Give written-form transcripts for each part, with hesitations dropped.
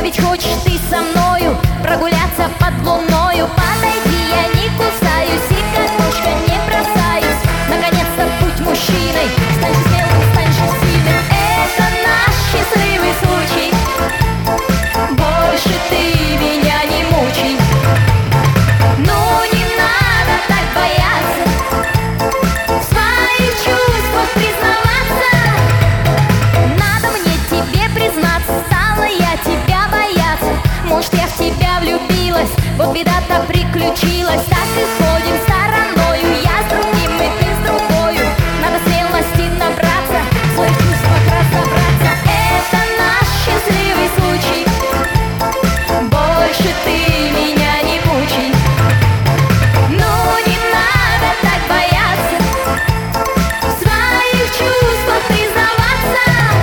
ведь хочешь ты со мною прогуляться под луною. Подойди, я не кусаюсь и картошка не бросаюсь. Наконец-то будь мужчиной, стань смелым, стань сильным. Это наш счастливый случай, больше ты меня не мучай. Ну не надо так бояться в своих чувствах признаваться. Надо мне тебе признаться, стала я тебя бояться. Может, я в тебя влюбилась, вот беда-то приключилась. Так и ходим стороною, я с другим и ты с другою. Надо смелости набраться, в своих чувствах разобраться. Это наш счастливый случай, больше ты меня не мучай. Ну не надо так бояться в своих чувствах признаваться.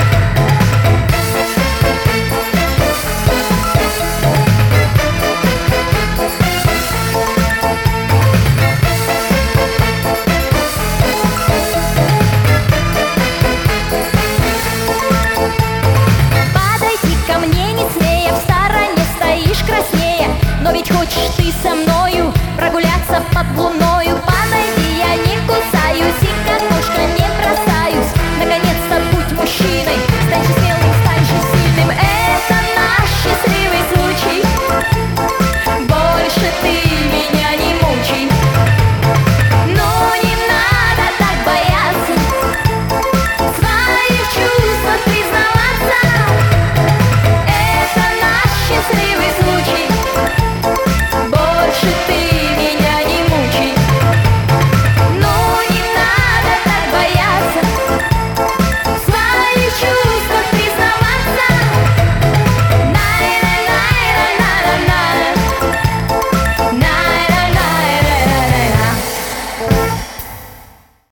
Подойди ко мне не смея, в стороне стоишь краснея. Но ведь хочешь ты со мною прогуляться под луной.